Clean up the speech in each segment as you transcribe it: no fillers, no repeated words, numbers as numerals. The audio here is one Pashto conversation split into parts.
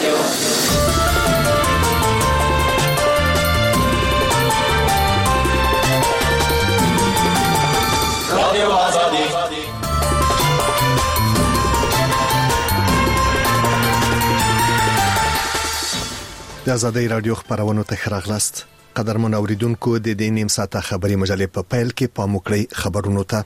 د آزادۍ رادیو خبرونو ته راغلاست. قدرمن اوریدونکو د دې نیم ساعته خبري مجلې په پیل کې پام وکړئ خبرونو ته.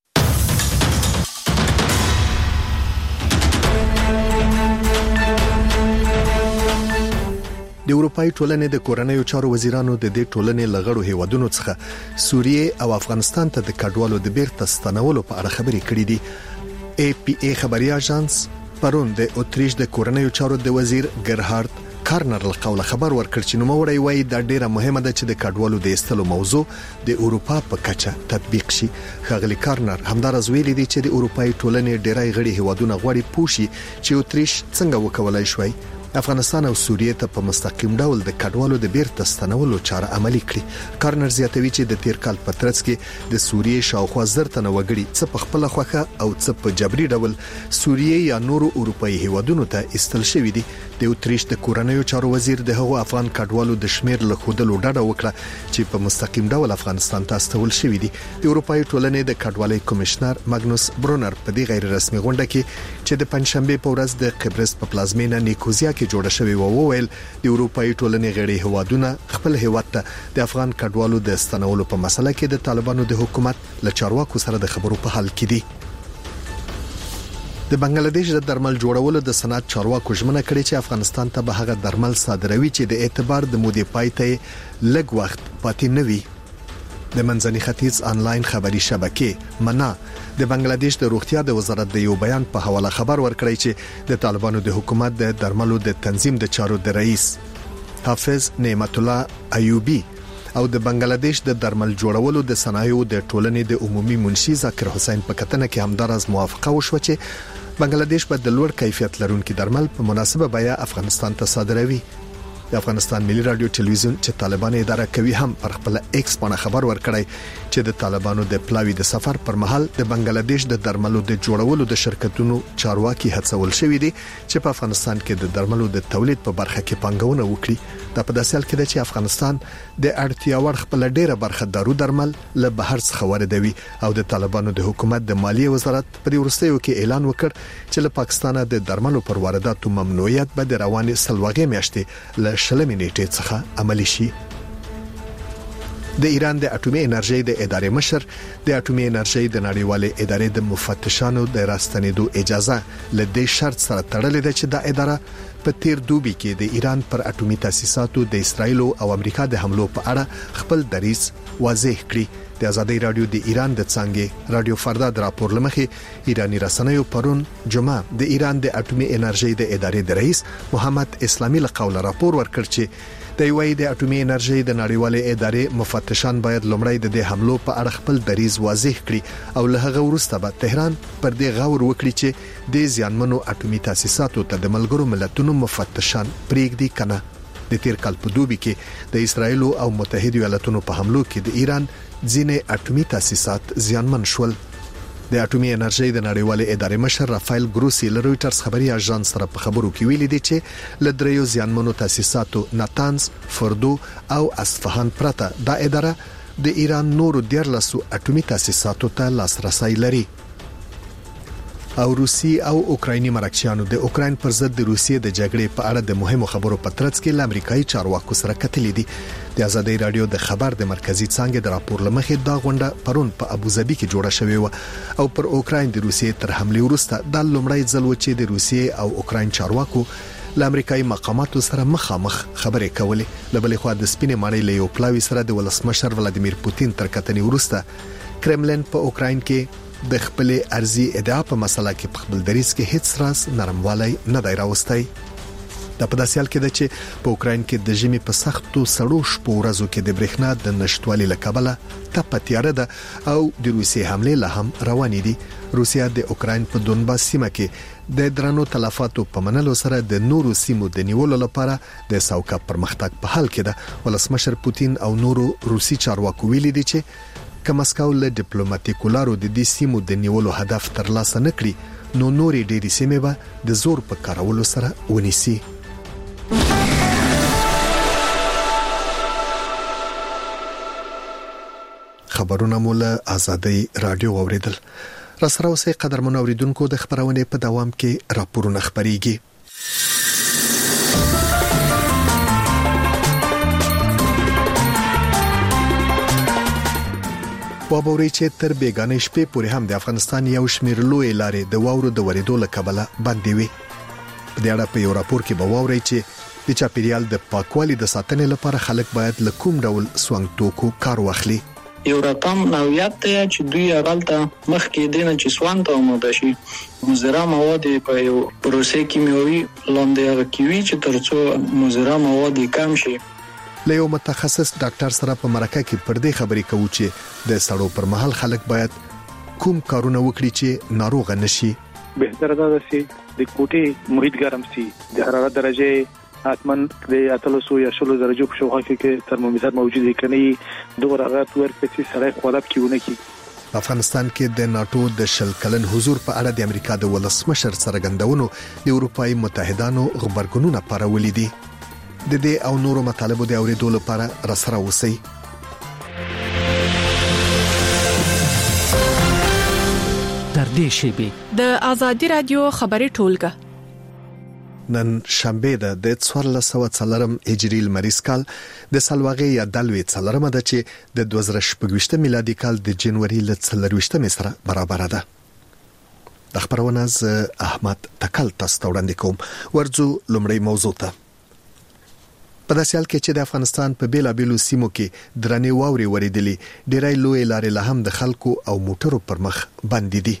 د اروپای ټولنې د کورنیو چارو وزیرانو د دې ټولنې لغړو هیوادونو څخه سوریه او افغانستان ته د کډوالو د بیرته ستنولو په اړه خبرې کړې دي. APA خبري اژانس پرون د اتریش د کورنیو چارو د وزیر ګرهارد کارنر له قوله خبر ورکړ چې نو موري وایي دا ډیره مهمه ده چې د کډوالو د استلو موضوع د اروپا په کچه تطبیق شي. خغلی کارنر همدارز ویلي دي چې د اروپای ټولنې ډیرای غړي هیوادونه غواړي پوښي چې اتریش څنګه وکولای شوی افغانستان او سوریه ته په مستقیم ډول د کډوالو د بیرته ستنولو چاره عملی کړي. کارنر زیاتوي چې د تیر کال په ترڅ کې د سوریه شاوخوا زرتنه وګړي څه په خپل خوخه او څه په جبري ډول سوریه یا نورو اروپאי هیوادونو ته استل شوی دي. د اتریش د کورنیو چارو وزیر د هغو افغان کډوالو د شمیر له خودلو ډډه وکړه چې په مستقیم ډول افغانستان ته استول شوی دي. د اروپאי ټولنې د کډوالۍ کمشنر ماګنوس برونر په دې غیر رسمي غونډه کې چې د پنځشنبه په ورځ د قبرس په پلازمینه نیکوزیا کې جوړه شوې وویل د اروپאי ټولنې غړي هیوادونه خپل هیواد ته د افغان کډوالو د استنولو په مسله کې د طالبانو د حکومت له چارواکو سره د خبرو په حال کې دي. د بنگلاديش د درمل جوړولو د صنعت چارواکو ژمنه کړې چې افغانستان ته به هغه درمل صادروي چې د اعتبار د مودې پای ته لږ وخت پاتې نه وي. د منځني ختیځ آنلاین خبري شبکې منا د بنگلاديش د روغتیا د وزارت د یو بیان په حواله خبر ورکړی چې د طالبانو د حکومت د درملو د تنظیم د چارو د رئیس حافظ نعمت الله ایوبی او د بنگلاديش د درمل جوړولو د صنایعو د ټولنې د عمومي منشي ذکر حسین په کتنه کې همدارز موافقه وشوه چې بنگلاديش په د لوړ کیفیت لرونکي درمل په مناسبه بیه افغانستان ته صادروي. د افغانستان ملي رادیو ټلویزیون چې طالبان اداره کوي هم پر خپل ایکس باندې خبر ورکړی چې د طالبانو د پلاوی د سفر پر مهال د بنگلاديش د درملو د جوړولو د شرکتونو چارواکي هڅول شوې دي چې په افغانستان کې د درملو د تولید په برخه کې پانګونه وکړي. دا په داسې حال کې ده چې افغانستان د اړتیا وړ خپل ډیره برخه دارو درمل له بهر څخه واردوي او د طالبانو د حکومت د مالیه وزارت په دې ورستیو کې اعلان وکړ چې له پاکستانه د درملو پر وارداتو ممنوعیت به د روانې سلوغې میاشتې له شلمې نیټې څخه عملی شي. د ایران د اټومي انرژي د ادارې مشر د اټومي انرژي د نړیوالې ادارې د مفتشانو د راستنېدو اجازه لدې شرط سره تړلې ده چې د اداره په تیر دوبي کې د ایران پر اټومي تاسیساتو د اسرایل او امریکا د حملو په اړه خپل دریځ واضح کړي. د آزادۍ رادیو د ایران د څنګه رادیو فردا د راپور لمخې ایرانی رسنیو پرون جمعه د ایران د اټومي انرژي د ادارې د رئیس محمد اسلامي له قوله راپور ورکړ چې د وی د اټومي انرژي د نړیوالې ادارې مفتشان باید لومړی د حملو په اړه خپل دریځ واضح کړي او له هغه وروسته به تهران پر دې غور وکړي چې د زیانمنو اټومي تاسیساتو ته د ملګرو ملتونو مفتشان پریږدي کنه. د تیر کال په دوبي کې د اسرایل او متحده ایالاتونو په حملو کې د ایران ځینې اټومي تاسیسات زیانمن شول. د اټومي انرژي د نړیوالې ادارې مشر رافایل ګروسی له رويټرز خبري اژانس سره په خبرو کې ویلي دي چې له دریو زیانمنو تاسیساتو ناتانز، فردو او اصفهان پرته د اداره د ایران نورو 14 اټومي تاسیساتو ته لاسرسي لري. او روسي او اوکرایني مرکچیانو د اوکراین پر ضد د روسیې د جګړې په اړه د مهمو خبرو په ترڅ کې امریکایي چارواکو سره کتلې دي. د آزادۍ رادیو د خبر د مرکزی څنګه د راپور لمخې دا غونډه پرون په ابوظبي کې جوړه شوې و او پر اوکراین د روسیې تر حمله وروسته د لومړی ځل و چې د روسیې او اوکراین چارواکو له امریکایي مقاماتو سره مخامخ خبرې کولې. لبلې خو د سپینې ماڼۍ له یو پلاوی سره د ولسمشر ولادیمیر پوتین تر کتنې وروسته کرملین په اوکراین کې د خپل ارزي ادعا په مسله کې په خپل دریځ کې هیڅ راز نرموالی نه دی راوستي. د په داسې حال کې ده چې په اوکراین کې د ژمي په سختو سړو شپو ورځو کې د برېښنا د نشټوالي له کبله تپه تیاره ده او د روسیې حمله له هم روانې دي. روسیا د اوکراین په دونباس سیمه کې د درنو تلفاتو په منلو سره د نورو سیمو د نیولو لپاره د سوکا پرمختګ په حال کې ده. ولسمشر پوتین او نورو روسي چارواکو ویلي دي چې که مسکو له ډیپلوماټیکو لارو د دې سیمو د نیولو هدف ترلاسه نکړي نو نورې ډېری سیمې به د زور په کارولو سره ونیسي. خبرونه مول آزادۍ رادیو اوریدل. را سره اوسې قدرمن اوریدونکو د خبرونه په دوام کې راپورونه خبريږي. وابوري چې تر بیگانه شپې پورې هم د افغانستان یو شمېر لوی لارې د واورو د ورېدو له کبله بندې وي. په دې اړه په یو راپور کې به واورئ چې د چاپیریال د پاکوالي د ساتنې لپاره خلک باید له کوم ډول سونګ توکو کار واخلي. یو رقم نوعیت ته چې دوی اغلطه مخکې دینه چې سوان ته آماده شي مضره مواد په یو پروسې کیمیاوي لاندې کیوي چې ترڅو مضره مواد کم شي. له یو متخصص ډاکټر سره په مرکه کې پر دې خبرې کوو چې د سړو پر مهال خلک باید کوم کارونه وکړي چې ناروغ نشي. بهتره ده چې د کوټې محیط ګرم شي، د حرارت درجه حتمن د 300 یا 16 درجو په شاوخوا کې ترمومتر موجود کني دوه رغات ورکړي چې سړی خولاب کیونه کی. په افغانستان کې د ناتو د شل کلن حضور په اړه د امریکا د ولسمشر څرګندونو د اروپאי متحدانو خبرګونونه پارولې دي. د دې او نورو مطالبو د اوریدو لپاره را سره اوسئ. تر دې شیبې د آزادۍ رادیو خبري ټولګه نن شنبه د 1404 هجری لمریز کال د سلواغې یا دلوي څلرمه ده چې د 2018 میلادي کال د جنوري ل 24 سره برابر ده. د خبرونه ز احمد تکل تاسو وړاندې کوم. ورځو لومړی موضوع ته. په داسې حال کې چې د افغانستان په بیلابېلو سیمو کې درنې واورې ورېدلې، ډېری لوی لارې لا هم د خلکو او موټرو پر مخ بندې دي.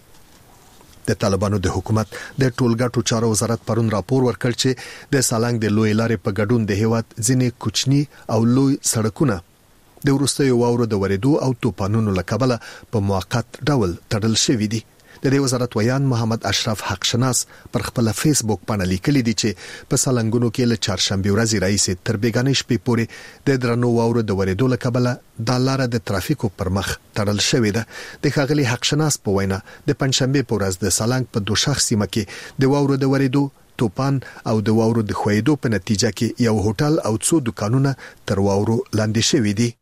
د طالبانو د حکومت د ټولګټو چارو وزارت پرون راپور ورکړ چې د سالنګ د لوی لارې په ګډون د هیواد ځینې کوچني او لوی سړکونه د وروستیو واورو د ورېدو او توپانونو له کبله په موقت ډول تړل شوي دي. د دې وزارت ویان محمد اشرف حق شناس پر خپل فیسبوک باندې لیکلي دي چې په سالنګونو کې له چهارشنبه ورځې راځي تر بیگانه شپې پورې د درنو واورو د ورېدو له کبله د لارې د ترافیکو پر مخ تړل شوې ده. د ښاغلي حق شناس په وینا د پنځشنبه په ورځ د سالنګ په دوشاخ سیمه کې د واورو د ورېدو، توپان او د واورو د خوېدو په نتیجه کې یو هوټل او څو دکانونه تر واورو لاندې شوي دي.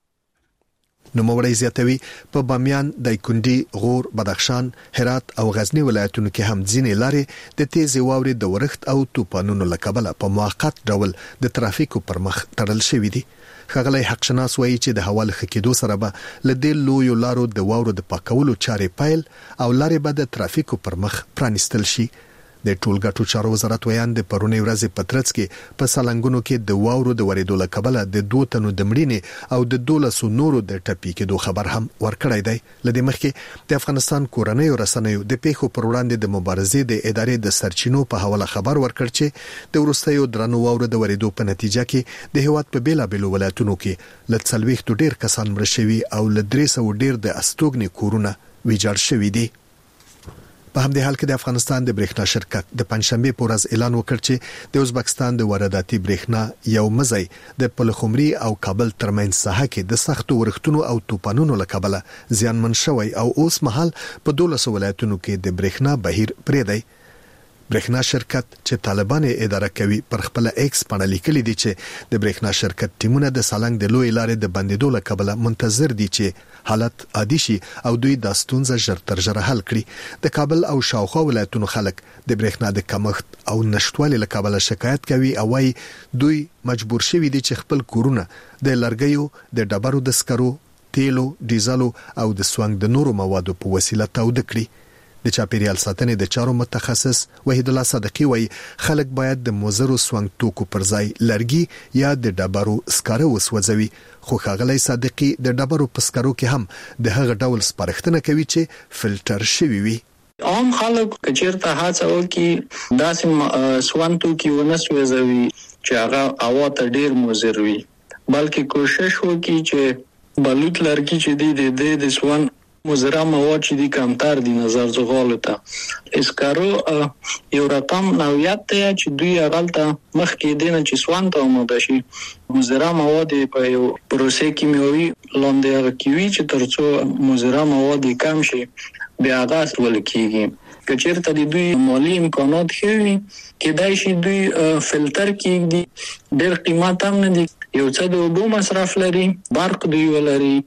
نو موري زیاتوي په بامیان، دایکنډي، غور، بدخشان، هرات او غزنی ولایتونو کې هم ځینې لارې د تیز واورې د ورښت او توپانونو له کبله په موقت ډول د ترافیکو پر مخ تړل شوي دي. ښاغلی حق شناس وایي چې د هوا له ښه کېدو سره به له دې لویو لارو د واورو د پاکولو چارې پیل او لارې به د ترافیکو پر مخ پرانیستل شي. د ټولګټو چارو وزارت ویان د پرونی ورځې په ترڅ کې په سالنګونو کې د واورو د ورېدو له کبله د 2 تنو د مړینې او د 12 نورو د ټپي کېدو خبر هم ورکړی دی. لدې مخکې د افغانستان کورنۍ رسنیو د پیښو پر وړاندې د مبارزې د ادارې د سرچینو په حواله خبر ورکړ چې د وروستیو درنو واورو د ورېدو په نتیجه کې د هیواد په بیلابېلو ولایتونو کې ل 40 ډیر کسان مړ شوي او ل 300 ډیر د استوګنې کورونه ویجاړ شوي دي. په همدې حال کې د افغانستان د برېښنا شرکت د پنځشنبه په ورځ اعلان وکړ چې د ازبکستان د وارداتي برېښنا یو مزي د پلخمري او کابل ترمنځ ساحه کې د سختو ورښتونو او توپانونو له کبله زیانمن شوی او اوس مهال په 12 ولایتونو کې د برېښنا بهیر پرې دی. برېښنا شرکت چې طالبان اداره کوي پر خپل ایکس باندې لیکلي دي چې د برېښنا شرکت ټیمونه د سالنګ د لوی لارې د بندیدو له کبله منتظر دي چې حالت عادي شي او دوی د ستونزې ژر تر ژره حل کړي. د کابل او شاوخوا ولایتونو خلک د برېښنا د کمښت او نشټوالي له کبله شکایت کوي او وايي دوی مجبور شوي دي چې خپل کورونه د لرګیو، د ډبرو د سکرو، تیلو، ډیزلو او د سوانګ د نورو موادو په وسیله تاوده کړي. د چاپیریال ساتنې د چارو متخصص وحید الله صدقي وایي خلک باید د مضرو سوانګ توکو پر ځای لرګي یا د ډبرو سکاره وسوځوي. خو ښاغلی صدقي د ډبرو په سکرو کې هم د هغه ډول سپارښتنه کوي چې فلټر شوي وي. عام خلک کچیرته هڅه وکړي داسې سوانګ توکي ونه سوځوي چې هغه هوا ته ډیر مضر وي، بلکې کوشش وکړي چې بلوط لرګي چې د سوانګ مضر مواد چې دي کمتر دي نظر زغالو ته اسکارو یو رقم نوعیت ته چې دوی اغلطه مخکې دینه چې سوان ته آماده شي مضر مواد په یو پروسې کیمیاوي لاندې کیوي چې ترڅو مضر مواد کم شي بیا غاست ولکېږي. کچیرته د دوی مالی امکانات خوي کېدای شي دوی فلټر کېږي ډېر قیمت هم نه دي، یو څه د اوبو مصرف لري، برق دوی ولري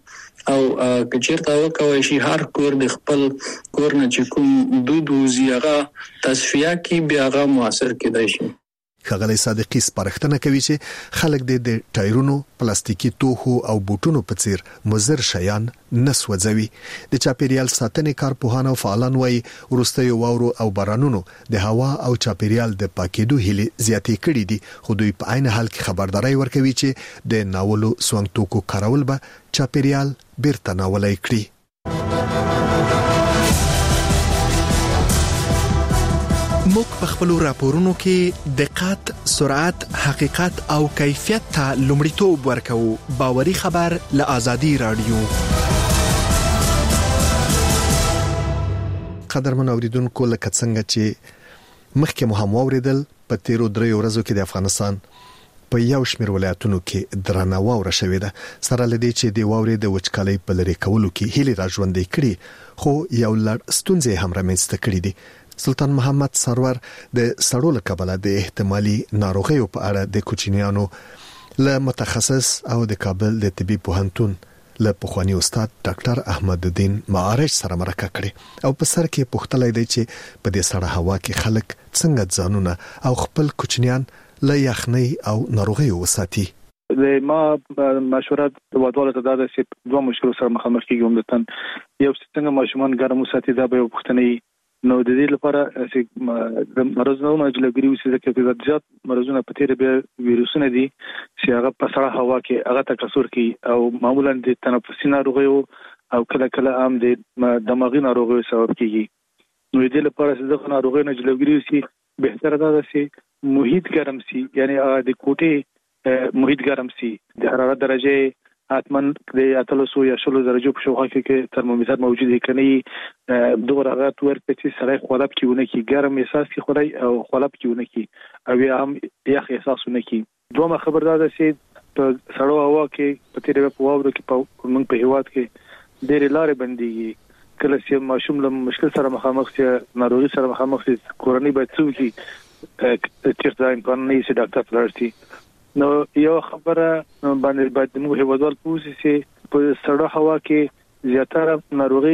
او کچیرته وکوي شي هر کور د خپل کور نه چې کوم دود وزيغه تصفیه کی بیا غا موثر کېدای شي. ښاغلی صادقي سپارښتنه کوي چې خلک د ټایرونو، پلاستیکي توخو او بوټونو په څیر مضر شیان نسوځوي. د چاپیریال ساتنې کارپوهان او فعالان وايي ورستیو واورو او بارانونو د هوا او چاپیریال د پاکېدو هلې زیاتې کړې دي، خو دوی په عین حال کې خبرداري ورکوي چې د ناولو سونګ توکو کارول به چاپیریال بیرته ناولای کړي. موږ په خپل راپورونو کې دقت، سرعت، حقیقت او کیفیت ته لومړیتوب ورکوو. باوري خبر له آزادي رادیو. قدرمن اوریدونکو، لکه څنګه چې مخکې مو هم اوریدل، په تیرو 3 ورځو کې د افغانستان په یو شمېر ولایتونو کې درنه واوره شوې ده. سره لدی چې د واورې د وچکالۍ په لری کولو کې هلي راژوندې کړي، خو یو لړ ستونزې هم رامنځته کړې دي. سلطان محمد سرور د سړو له کبله د احتمالي ناروغیو په اړه د کوچنیانو له متخصص او د کابل د طبي پوهنتون له پخوانی استاد ډاکټر احمد الدین معارج سره مرکه کړې او په سر کې پوښتلای دی چې په دې سړه هوا کې خلک څنګه ځانونه او خپل کوچنیان له یخنۍ او ناروغیو وساتي. ما مشوره د وادواله ته دا چې دوه مشکل سره مخامخ کیږم. دتن یو څنګه ماشومان ګرم وساتي، دا به پوښتنه نو د دې لپاره چې د مرزونو جلګری وسې چې زیات مرزونه په تیر به ویروسونه دي چې هغه په سړه هوا کې هغه تکثر کوي او معمولا د تنفسي ناروغیو او کله کله هم د دماغي ناروغیو سبب کیږي. نو د دې لپاره چې د ناروغیو جلګری وسې بهتره ده چې محیط ګرم سي، یعنی د کوټې محیط ګرم سي، د حرارت درجه حتمن د 300 یا 100 درجو په شاوخوا کې ترمومتر موجود دی، کني دغه هغه ورته چې سړی خولاب کیونه کی ګرم احساس کی خوري او خولاب کیونه کی او یا هم یخ احساسونه کی. دومره خبردار ده چې په سړو هوا کې په تیرې په واورو کې په موږ په هیواد کې ډېر لارې بنديږي. کله چې ماشوم له مشکل سره مخامخ شي، ناروغي سره مخامخ شي، کورنۍ باید څه وکړي چې تر امکان نه شي ډاکټر ته لاړ شي. نو یو خبره باندې باید موږ هیوادوال پوښتنه چې په سړه هوا کې زیاتره ناروغي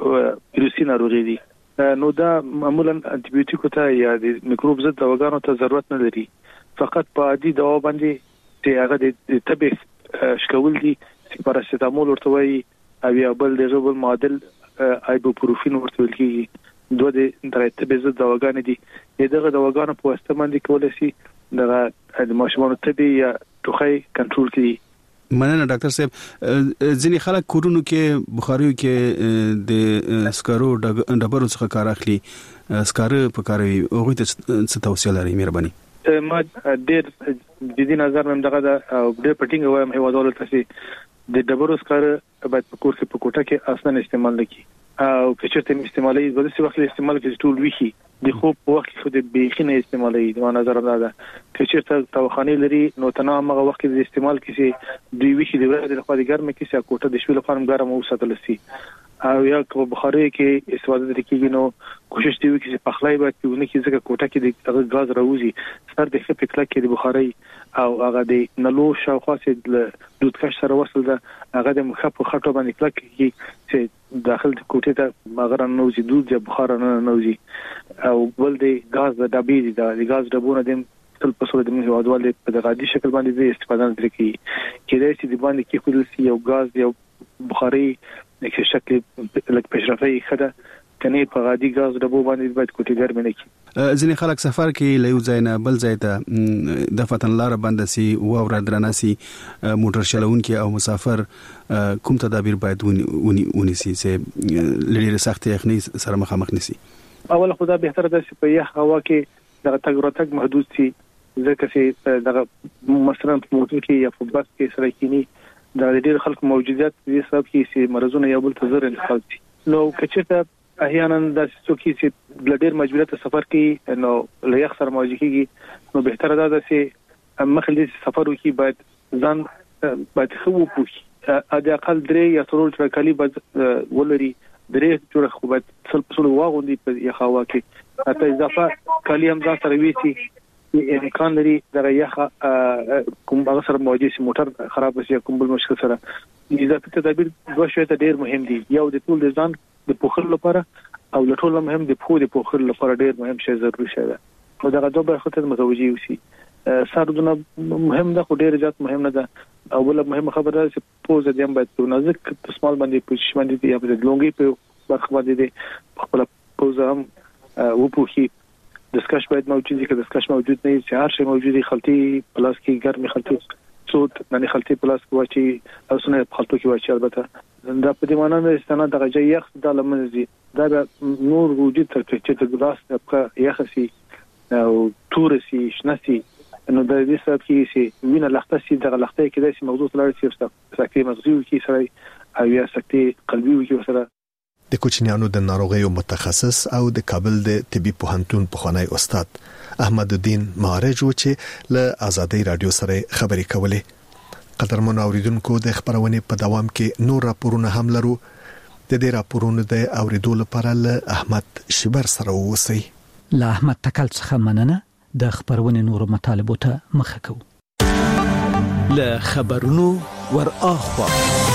ویروسي ناروغي دي، نو دا معمولا انټي بیوټیکو ته یا د میکروب ضد دواګانو ته ضرورت نه لري، فقط په عادي دوا باندې چې هغه د طبي شکول دي چې پاراسټامول ورته وایي او یا بل د غبل معادل ایبوپروفین ورته ویل کیږي. دوه د طبي ضد دواګان دي. دغه دواګانو په واسطه باندې کولای شي د ماشومانو طبي یا ټوخی کنټرول کړي. مننه ډاکټر صاحب. ځینې خلک کورونو کې بخاریو کې د سکارو ډبرو څخه کار اخلي، سکاره په کاروي، هغه ته څه توصیه لري؟ مهرباني. ما ډېر جدي نظر مې دغه د ډېر پټینګ وایم هیوادوالو ته چې د ډبرو سکاره باید په کور کې په کوټه کې اصلا استعمال نکړي او که چېرته استعمالي د څه وخت استعمال کې ټول ویخي د خوب په وخت کې د بیخینه استعمالي د نظر نه ده. که چېرته توخانه لري نو تنه هغه وخت کې د استعمال کې دوی ویخي د ورځې لپاره د ګرمه کې کوټه د شپې لپاره ګرم وساتل شي او یا که بخاري کې استفاده کیږي نو کوشش دی چې پخلای باید کېونه کې ځکه کوټه کې د غاز راوځي سر د خپل کله کې د بخاري او هغه د نلو شاوخوا چې دود کش سره وصل ده هغه د مخ په خټو باندې کله کې چې داخل د کوټه ته مغرا نوځي دود یا بخار نه نوځي او بل د غاز د ډبې د غاز ډبونه د تل په صورت د هیوادوال په دغه شکل باندې استفاده نه کوي کېدای شي د باندې کې خپل یو غاز یو بخاري د شکل لکه پېشرفي خده کني په غادي غاز ډبو باندې باید کوټه ګرمه نه کی. ځینې خلک سفر کې له یو ځای نه بل ځای ته د فتن لار بند سي او درنه سي موټر چلونکي او مسافر کوم تدابیر باید ونیسي چې لري سخت یخني سره مخامخ نشي؟ اول خدا بهتره ده چې په یخ هوا کې د تګ راتګ محدود سي ځکه چې د مثلا په موټر کې یا په بس کې سره کینی د ډېر خلکو موجودیت دې سبب کې چې مرزونه یو بل ته زر انتقال شي. نو کچته احیانا د څوکي چې ډېر مجبوریت سفر کوي نو له یخ سره مواجه کیږي نو بهتره ده چې مخکې سفر وکړي باید خو وپوښي اده اقل درې یا څلور ټکالي باید ولري درې جوړه خو باید څل واغوندي په یخ هوا کې حتی اضافه کالی هم ځان سره ویسي امکان لري دا یخه کوم هغه سره موجي موټر خراب شي کوم بل مشکل سره اضافي تدابیر دوه شوي ته ډیر مهم دي. یو د ټول د ځان د پوخر لپاره او له ټول مهم د پوخر لپاره ډیر مهم شی ضروري شي ده. نو دا دوه برخه ته متوجي وسی. سردونه مهم ده خو ډیر زیات مهم نه ده. اوله مهمه خبره ده چې پوز د یم باید نازک پسمال باندې پوزیشن باندې دی یا د لونګي په برخه باندې دی خپل پوز هم وپوخي. دسکش باید موجود وي که دسکش موجود نه وي چې هر شی موجود وي خلطي پلاس کې ګرمي خلطي صوت نه خلطي پلاس کې واچي او سونه خلطو کې واچي. البته دا په دې معنی نه استناد د غجې یخ د لمنځي دا نور وجود تر چې د ګلاس په یخسي او تورسي شنسي نو د دې سبب کې چې وینه لخته سي د لخته کې د موضوع لاره چې سکتي مغزي کې سره او یا سکتي قلبي کې سره. د کوچنیانو د ناروغیو متخصص او د کابل د طبي پوهنتون پخوانی استاد احمد الدین مارج چې له آزادۍ رادیو سره خبرې کولې. قدرمن اوریدونکو د خبرونه په دوام کې نور راپورونه هم لرو. د دې راپورونو د اوریدو لپاره له احمد شبر سره اوسئ. له احمد تکل څخه مننه. د خبرونه نور مطالبه ته مخه کو. له خبرونو ور اخوا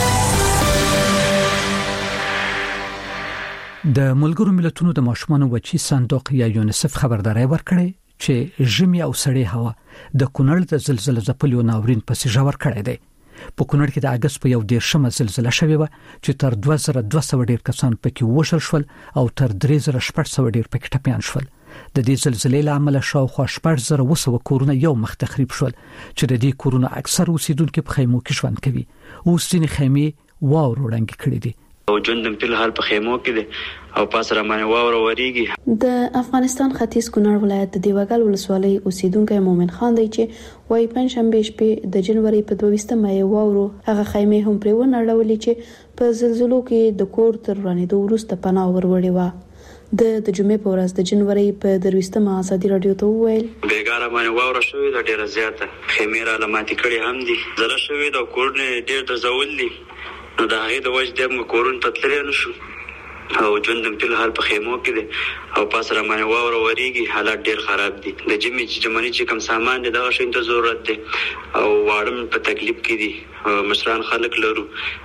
د ملګرو ملتونو د ماشومانو بچي صندوق یا یونیسف خبرداري ورکړې چې ژمي او سړې هوا د کونړ د زلزلې ځپلو ناورین پسې ژور کړی دی. په کونړ کې د اگست په 11مه زلزلہ شوې و چې تر 2200 ډیر کسان پکې وژل شول او تر 3600 ډیر پکې ټپيان شول. د دې زلزلې له امله شاوخوا 4000 کورونه یو مخ تخریب شول چې د دې کورونو اکثر اوسیدونکو په خیمو کې ژوند کوي. اوس ځینې خیمې واورو رنګ کړي دي او ژوند په حال په خیمو کې دي او پاس را باندې واور وریږي. د افغانستان ختیځ کونړ ولایت د دیوګل ولسوالۍ اوسیدونکو مومن خان دی چې وای پنځشنبه شپه د جنوري په 22مه واورو هغه خیمه هم پرې ونړولې چې په زلزلو کې د کور تر رانیدو وروسته پناه وروړې و. د جمعې په ورځ د جنوري په 23مه آزادۍ رادیو ته وویل بیګاره باندې واور شوې د ډیره زیاته خیمه را لماتې کړي هم دي زره شوې د کور نه ډیر د زول دي نو دا هغه د وجه د کورون تطلې نشو او ژوند په حال په خیمو کې دي او پاس را باندې واور وریږي حالات ډیر خراب دي. د جمعې چې کوم سامان دي دغه شین ته ضرورت دي او واړم په تکلیف کې دي مشران خلک لرو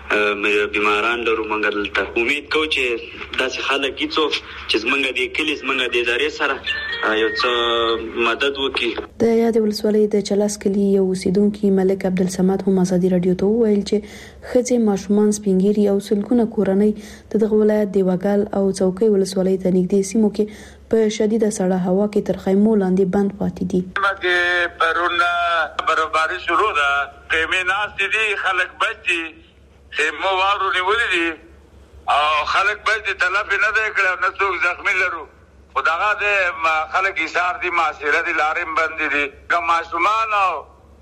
بیماران لرو. منګ دلته امید کوم چې داسې خلک کیڅو چې زمونږ د کلیس منګ د ادارې سره یو څه مدد وکړي. د یاد ولسوالۍ د چلاس کلی یو اوسیدونکو ملک عبدالصمد هم آزادۍ رادیو ته وویل چې خځې ماشومان سپینګيري او سلګونه کورنۍ د دغه ولایت دیوګل او څوکۍ ولسوالۍ ته نږدې سیمو کې په شدیده سړه هوا کې تر خیمو لاندې بند پاتې دي. مګه پرونه برابر شروع ده خیمه ناس دي خلک بچي خیمو وارو نیولې دي او خلک بچي تلف نه ده کړو نه څوک زخمی لرو خداغه د خلک ایثار دي معاشره دي لارم بند دي کوم ماشومان او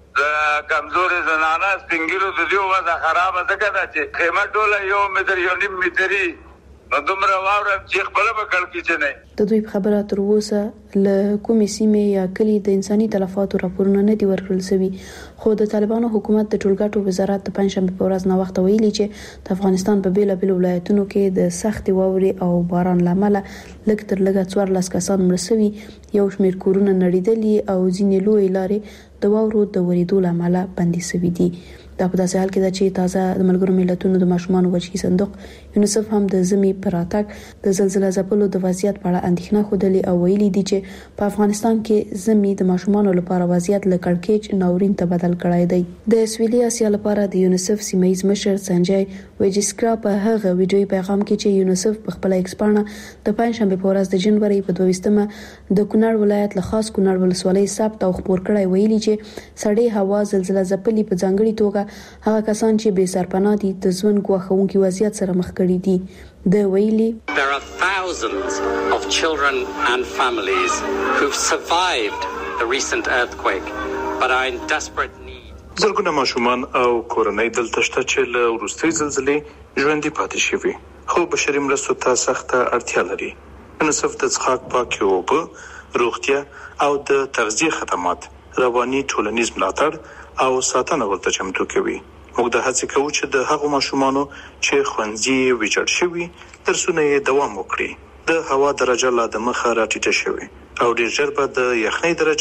د کمزوري زنانه سپینګیرو د دیو وضع خراب ده کده چې خیمه ټوله 1 متر 1.5 متري دومره واور چې خپل به کړ کې نه. د دوی خبره تر اوسه له کومې سیمې یا کلی د انساني تلفاتو راپورونه نه دي ورکړل شوي خو د طالبانو حکومت د ټولګټو وزارت د پنځشنبه په ورځ نو وخت ویلي چې د افغانستان په بیلابیل ولایتونو کې د سخت واورې او باران لامل لږ تر لږه 14 کسان مړ شوي یو شمېر کورونه نړیدلي او ځینې لوی لارې د واورو د ورېدو لامل بندي شوي دي. دا په داسې حال کې ده چې تازه د ملګرو ملتونو د ماشومان بچي صندوق یونیسف هم د زمي پراتک د زلزلې ځپلو د وضعیت په اړه اندېښنه خوده او ویلي دي چې په افغانستان کې زمي د ماشومان لپاره وضعیت له کړکېچ ناورین ته بدل کړای دی. د سویلي اسیا لپاره د یونیسف سیمایي مشر سنجای ویجسکرا په هغه ویډیوي پیغام کې چې یونیسف په خپل ایکسپانه د پنځشنبه په ورځ د جنوري په 22مه د کونړ ولایت له خاص کونړ ولسوالۍ ثبت او خبر کړای ویلي چې سړې هوا زلزلہ ځپلي په ځانګړي توګه هغه کسان چې بے سرپناه دي د ژوند ګواښونکي وضعیت سره مخ کړي دي. د ویلي There are thousands of children and families who've survived the recent earthquake but are in desperate need. زرګونه ماشومان او کورنۍ دلته شته چې له وروستۍ زلزلې ژوندۍ پاتې شوي خو بشري مرستو ته سخته اړتیا لري. یونیسف د څښاک پاکې اوبه روغتیا او د تغذیه خدمات رواني ټولنیز ملاتړ او ساتنه ورته چمتو کوي. موږ د هڅې کوو چې د هغو ماشومانو چې ښوونځي ویجاړ شوي درسونه یې دوام وکړي. د هوا درجه لا د مخه راټیټه شوې او ډېر ژر به د یخنۍ درجه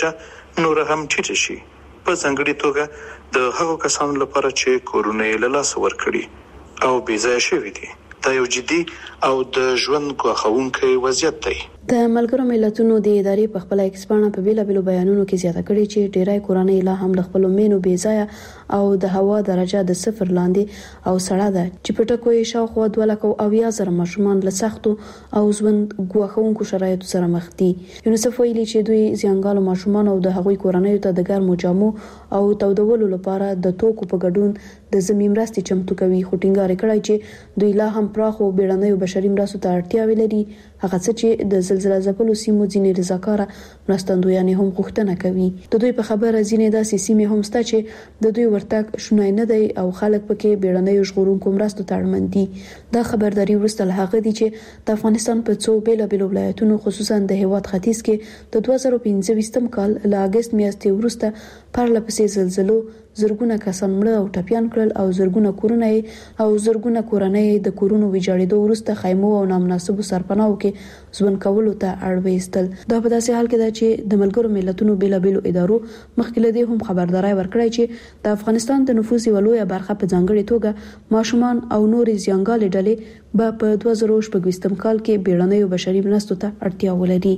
نور هم ټیټ شي، په ځانګړي توګه د هغو کسانو لپاره چې کورونه یې له لاسه ورکړي او بې ځایه شوي دي. دا یو جدي او د ژوند ګواښونکی وضعیت دی. د ملګرو ملتونو د ادارې په خپل ایکسپانه په بیلابېلو بیانونو کې زیاته کړې چې ډیری کورنۍ لا هم له خپل مینو بې ځایه او د هوا درجه د صفر لاندې او سړه ده چې په ټکو یې شاوخوا 2,000 ماشومان له سختو او ژوند ګواښونکو شرایطو سره مخ دي. یونیسف ویلي چې دوی زیانګالو ماشومان او د هغوی کورنۍ ته د ګرمو جامو او تودولو لپاره د توکو په ګډون د زمینی مرستې چمتو کوي، خو ټینګار کړی چې دوی لا هم پراخو بیړنیو بشري مرستو ته اړتیا لري، هغه څه چې د زلزلہ ځپلو سیمو ځینې رضاکاره مرستندویان هم غوښتنه کوي. د دوی په خبره ځینې داسې سیمې هم شته چې د دوی ورتګ شونای نه دی او خلک پکې بیړنیو ژغورونکو مرستو ته اړمن دي. دا خبرداري وروسته له هغه دی چې د افغانستان په څو بیلابېلو ولایتونو خصوصا د هیواد ختیځ کې د 2015 کال له اگست میاشتې وروسته پرله پسې زلزلو زرګونه کسان مړه او ټپيان کړل او زرګونه کورنۍ د کورونو ویجاړېدو وروسته خیمو او نامناسبو سرپناهو کې ژوند کولو ته اړ وېستل. دا په داسې حال کې ده چې د ملګرو ملتونو بیلابېلو ادارو مخکې له دې هم خبرداري ورکړې چې د افغانستان د نفوس یو لوی برخه په ځانګړي توګه ماشومان او نورې زیانګالې ډلې به په 2024 کال کې بیړنیو بشري مرستو ته اړتیا ولري.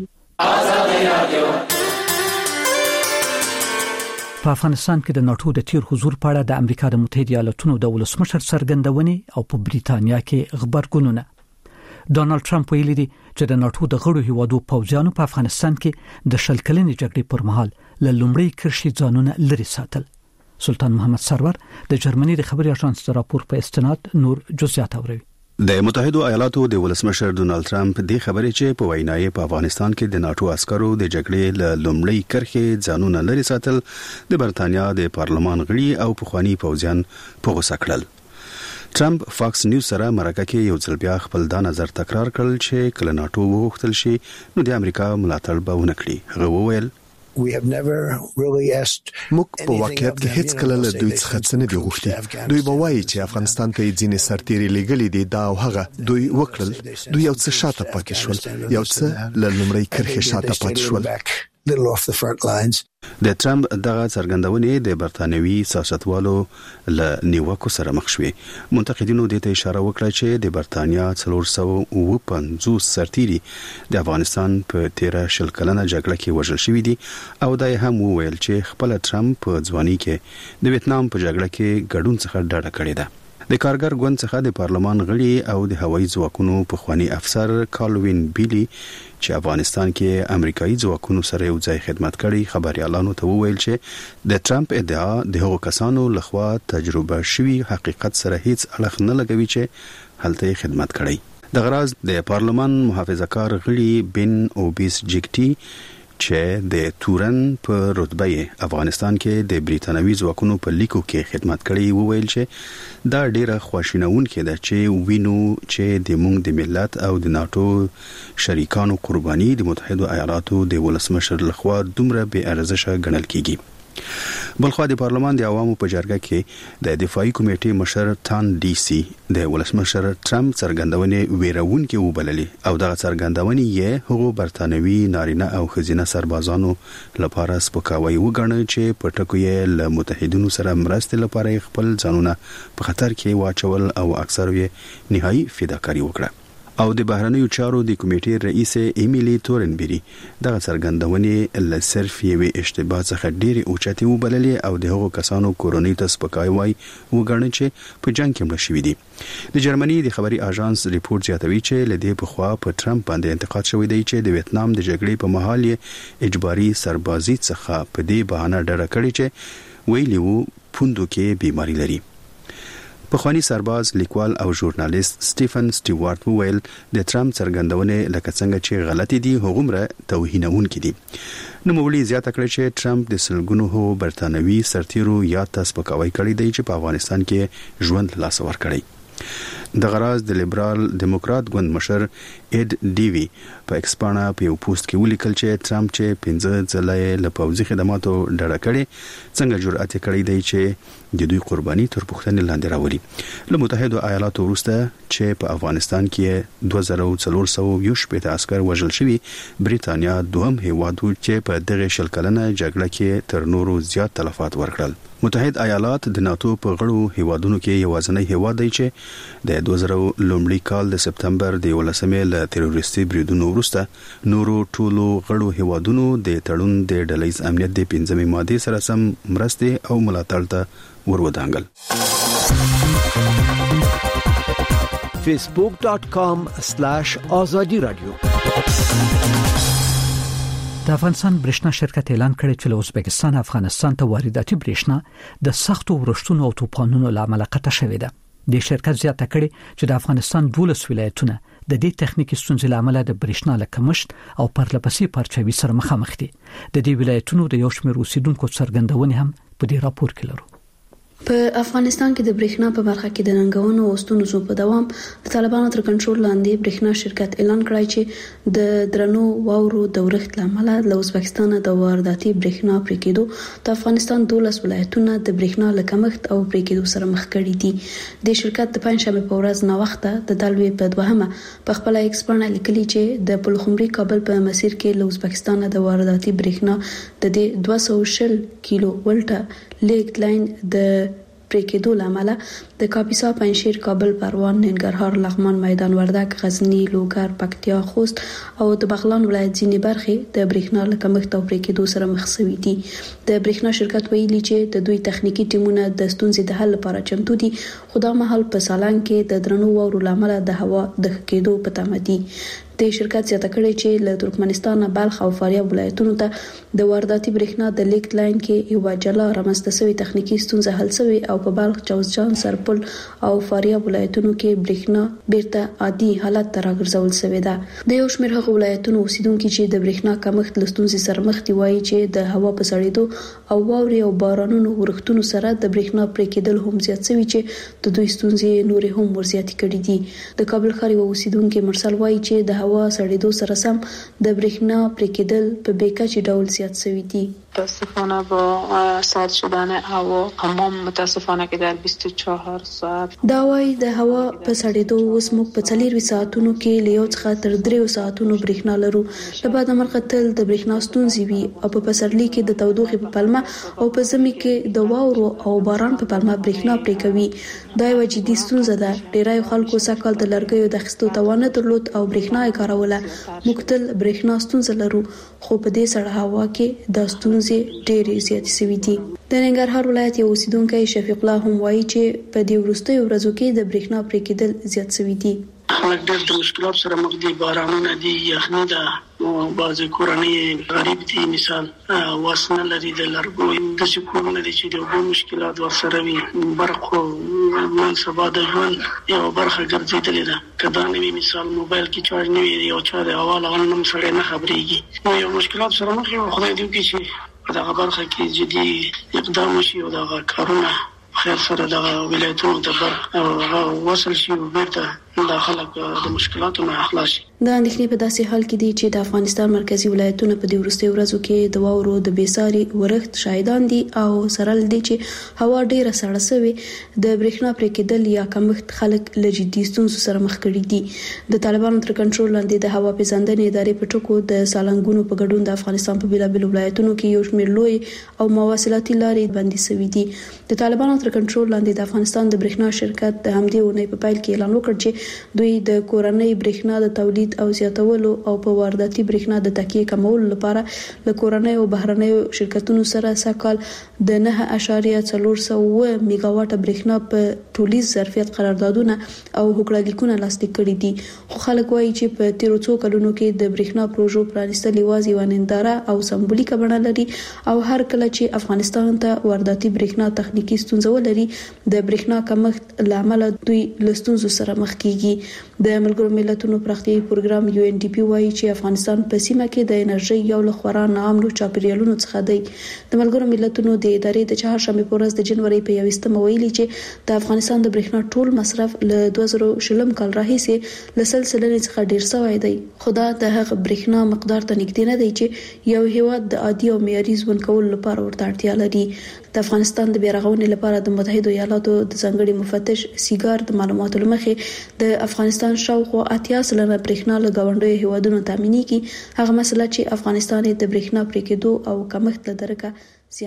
په افغانستان کې د ناتو د تیر حضور په اړه د امریکا د متحده ایالاتونو د ولسمشر څرګندونې او په بریتانیا کې خبرګونونه. ډونالد ټرمپ ویلي دی چې د ناتو د غړو هیوادو پوځیانو په افغانستان کې د شلکلنې جګړې پر مهال له لومړۍ کرښې ځانونه لري ساتل. سلطان محمد سرور د جرمني د خبري اژانس د راپور په استناد نور جزئیات اوري. د متحده ایالاتو د ولسمشر ډونالد ټرمپ د خبرې چې په وینای په افغانستان کې د ناتو عسکرو د جګړې له لومړۍ کرښې ځانونه لري ساتل د برتانیا د پارلمان غړي او پخوانی پوځیان په غوسه کړل. ټرمپ فاکس نیوز سره مرکه کې یو ځل بیا خپل دا نظر تکرار کړل چې کله ناتو وغوښتل شي نو د امریکا ملاتړ به ونه کړي. هغه وویل موږ په واقعیت کې هیڅ کله له دوی څخه څه نه دی غوښتي. دوی به وایي چې افغانستان ته ځینې سرتيري لګلې دي، دا او هغه دوی وکړل. دوی یو څه شاته پاتې شول، یو څه له لومړۍ کرښې شاته پاتې شول. د ټرمپ دغه څرګندونې د برتانوي سیاستوالو له نیوکو سره مخ شوې. منتقدینو دې ته اشاره وکړه چې د برتانیا 450 سرتيري د افغانستان په 13 کلنه جګړه کې وژل شوي دي او دا هم وویل چې خپل ټرمپ په ځواني کې د ویتنام په جګړه کې ګډون څخه ډډه کړې ده. د کارګر ګوند څخه د پارلمان غړي او د هوایي ځواکونو پخوانی افسر کالوین بیلی چې افغانستان کې امریکایي ځواکونو سره یو ځای خدمت کړي خبريالانو ته وویل چې د ټرمپ ادعا د هغو کسانو لخوا تجربه شوی حقیقت سره هیڅ اړخ نه لګوي چې هلته خدمت کړي. د غراز د پارلمان محافظه‌کار غړي بن اوبیس جګټي چې د تورن په رتبه افغانستان کې د بریتانوي ځواکونو په لیکو کې خدمت کړي وویل چې دا ډیره خوشینونکې ده چې وینو چې د موږ د ملت او د ناتو شریکانو قرباني د متحده ایالاتو د ولسمشر لخوا دومره بې ارزښه ګڼل کیږي. بلخوا د پارلمان د عوامو په جرګه کې د دفاعي کمیټې مشر تان ډي سي د ولسمشر ټرمپ څرګندونې ویرونکې وبللې او دغه څرګندونې یې هغو برتانوي نارینه او ښځینه سربازانو لپاره سپکاوی وګڼل چې په ټکو یې له متحدینو سره مرستې لپاره خپل ځانونه په خطر کې واچول او اکثر یې نهایي فداکاري وکړه. او د بهرنیو چارو د کمیټې رئیس ایمیلی تورنبری دغه څرګندونې له صرف یوې اشتباه څخه ډېرې اوچتې وبللې او د هغو کسانو کورونی ته سپکاوی وګڼل چې په جنگ کې مړه شوي دي. د جرمني د خبري اژانس ریپورت زیاتوي چې لدې په خوا په ټرمپ باندې انتقاد شوی دی چې د ویتنام د جګړې په مهال یې اجباري سربازي څخه په دې بهانه ډډه کړې چې ویلی وو پوندو کې بیماری لري. پخوانی سرباز لیکوال او ژورنالیست سټیفن سټیوارت وویل د ټرمپ څرګندونې لکه څنګه چې غلطي دي هغومره توهینونکې دي. نو مولي زیاته کړې چې ټرمپ د سلګونو هو برتانوي سرتیرو یا تاسو پکوي کړی دی چې په افغانستان کې ژوند لاس ور کړی. د غراز د لیبرال دیموکرات ګوند مشر اډ ډیوی په ایکسپانا په یو پوسټ کې ولیکل چې ټرمپ چې 15 ځله له پوځي خدماتو ډډه کړې څنګه جرأت کړی دی چې د دوی قرباني تر پوښتنې لاندې راولي. له متحده ایالاتو وروسته چې په افغانستان کې 2400 عسكر وژل شوي، بریتانیا دوهم هیواد چې په دغه شل کلنه جګړه کې تر نورو زیات تلفات ورکړل. متحده ایالات د ناتو په غړو هیوادونو کې یوازینی هیواد دی چې د 2000 لومړي کال د سپتمبر د 11مې له تروریستي بریدونو وروسته نورو ټولو غړو هیوادونو د تړون د ډلهیز امنیت د 15مې ماده سره سم مرستې او ملاتړ ته ورودانګل. facebook.com/azadi radio. د افغانستان برېښنا شرکت اعلان کړی چې له ازبکستان افغانستان ته وارداتي برېښنا د سختو ورښتونو او طوفانونو لامل قطع شوې ده. د شرکت زیاته کړي چې د افغانستان 12 ولایتونه د دې تخنیکی ستونزې لامل د برېښنا لکمشت او پرلپسې پرچاوي سره مخامخ دي. د دې ولایتونو د یو شمېر اوسیدونکو څرګندونې هم په دې راپور کې لرو. په افغانستان کې د برېښنا په برخه کې د ننګونو او ستونزو په دوام د طالبانو تر کنټرول لاندې برېښنا شرکت اعلان کړی چې د درنو واورو د ورښت لامل له ازبکستان د وارداتي برېښنا پرې کېدو د افغانستان 12 ولایتونه د برېښنا لکمښت او پرې کېدو سره مخ کړي دي. د شرکت د پنځشنبه په ورځ نو وخته د دالوي په دوهمه په خپل ایکسپرن لیکلي چې د پلخمري کابل په مسیر کې له ازبکستان د وارداتي برېښنا د 220 کیلو ولټه لیګ لاین د پریکېدو لامل د کاپیسا، پنجشیر، کابل، پروان، ننګرهار، لغمان، میدان وردګ، غزنی، لوګر، پکتیا، خوست او د بغلان ولایت ځینې برخې د برېښنا لکمښت او پریکېدو سره مخ شوي دي. د برېښنا شرکت ویلي چې د دوی تخنیکی ټیمونه د ستونزې د حل لپاره چمتو دي، خو دا مهال په سالنګ کې د درنو واورو لامل د هوا د کېدو په تمه دي. د شرکت زیاته کړي چې له ترکمنستان، بلخ او فاریاب ولایتونو ته د وارداتي برېښنا د لیک لاین کې یو جلا رامنځته شوی تخنیکی ستونزه حل شوی او په بلخ، جوزجان، سرپل او فاریاب ولایتونو کې برېښنا بیرته عادي حالت ته راګرځول شوی ده. د یو شمېر هغه ولایتونو اوسیدونکو چې د برېښنا کمښت له ستونزې سره مخ دي وایي چې د هوا په سړېدو او واوري او بارانونو ورښتونو سره د برېښنا پرې کېدل هم زیات شوی چې د دوی ستونزې نورې هم ورزیاتې کړې دي. د کابل ښار اوسیدونکو مرسل وایي چې د هوا سړېدو سره سم د برېښنا پرې کېدل په بیکچې ډول زیات شوی دي. متاسفانه با سرد شدن هوا همام متاسفانه که در 24 ساعت دا وایي د هوا په سړېدو اوس موږ په 4 ساعتونو کې له 1 څخه تر 3 ساعتونو برېښنا لرو. له بعد مرغه تل د برېښنا ستونزې وي او په پسرلي کې د تودوخې په پلمه او په ژمي کې د واورو او باران په پلمه برېښنا پرې کوي. دا یو جدي ستونزه ده. ډیری خلکو سکهال د لرګیو د اخیستو توان نه درلود او برېښنا یې کاروله. موږ تل برېښنا ستونزه لرو، خو په دې سړه هوا کې د ستونزې ډېرې زیاتې شوي دي. د ننګرهار ولایت یو اوسیدونکی شفیق الله هم وایي چې په دې وروستیو ورځو کې د برېښنا پرې کېدل زیات شوي دي. خلک ډېر د مشکلات سره مخ دي. بارانونه دي، یخني ده، بعضې کورنۍ غریب دي، مثال واس نه لري د لرګو. داسې کورونه دي چې د اوبو مشکلات ورسره وي. برق نن سبا د ژوند یوه برخه ګرځېدلې ده. که دا نه وي، مثال موبایل کې چارج نه وي، یو چا د هوا له امله هم سړی نه خبرېږي. نو یو مشکلات سره مخ یو. خدای دې وکړي چې په دغه برخه کې جدي اقدام وشي او دغه کارونه خیر سره دغه ولایتونو ته وصل شي او بیرته د خلک د مشکلاتو نه خلاص شي. د اندېښنې په داسې حال کې دي چې د افغانستان مرکزی ولایتونه په دې وروستیو ورځو کې د واورو د بیساري ورښت شاهدان دي او سره لدی چې هوا ډیره سړه شوې. د برېښنا پرې کېدل یا کمښت خلک له جدي ستونزو سره مخ کړي دي. د طالبانو تر کنټرول لاندې د هوا پیژندنې ادارې په ټکو د سالنګونو په ګډون د افغانستان په بیلابیلو ولایتونو کې یو شمېر لوی او مواصلاتي لارې بندي شوې دي. د طالبانو تر کنټرول لاندې د افغانستان د برېښنا شرکت د همدې اونۍ په پیل کې اعلان وکړ چې دوی د کورنۍ برېښنا د تولید او زیاتولو او په وارداتي برېښنا د تکیه کمولو لپاره له کورنۍ او بهرنیو شرکتونو سره سکهال د 9.4 میگاواټه برېښنا په ټولیز ظرفیت قراردادونه او هوکړه لاسلیک کړي دي. خو خلک وایي چې په تیرو څو کلونو کې د برېښنا پروژو پرانیستل یوازې یوه ننداره او سمبولیکه بڼه لري او هر کله چې افغانستان ته وارداتي برېښنا تخنیکی ستونزه ولري، د برېښنا کمښت له امله دوی له ستونزو سره مخ کیږي. کیږي د ملګرو ملتونو پراختیایي پروګرام UNDP وايي چې افغانستان په سیمه کې د انرژي یو له خورا نامنو چاپیریالونو څخه دی د ملګرو ملتونو د ادارې د چهارشنبه په ورځ د جنوري په 21 ویلي چې د افغانستان د برېښنا ټول مصرف له 2020 کال راهیسې له سلسله څخه ډیر شوی دی خدا د هغه برېښنا مقدار ته نږدې نه دی چې یو هیواد د عادي او معیاري ژوند کولو لپاره ورته اړتیا لري د افغانستان د بیارغونې لپاره د متحده ایالاتو د ځنګړي مفتش سیګار د معلوماتو لمخې د افغانستان شاوخوا 80 سلنه برېښنا له ګاونډیو هیوادونو تامینېږي هغه مسله چې افغانستان د برېښنا پرې کېدو او کمښت له درکه